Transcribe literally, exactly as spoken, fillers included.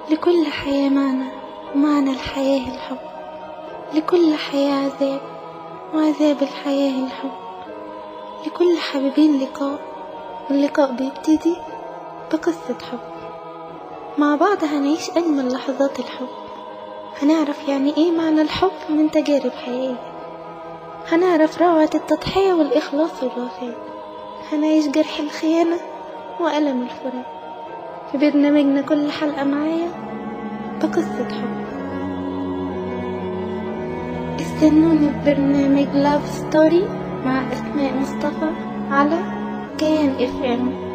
لكل حياة معنى، ومعنى الحياة الحب. لكل حياة عذاب، وعذاب الحياة الحب. لكل حبيبين لقاء، واللقاء بيبتدي بقصة حب. مع بعض هنعيش أجمل لحظات الحب، هنعرف يعني إيه معنى الحب من تجارب حقيقية، هنعرف روعة التضحية والإخلاص والوفاء، هنعيش جرح الخيانة وألم الفراق. في برنامجنا كل حلقة معايا بقصة حب. استنوني في برنامج لاف ستوري مع أسماء مصطفى على كيان اف ام.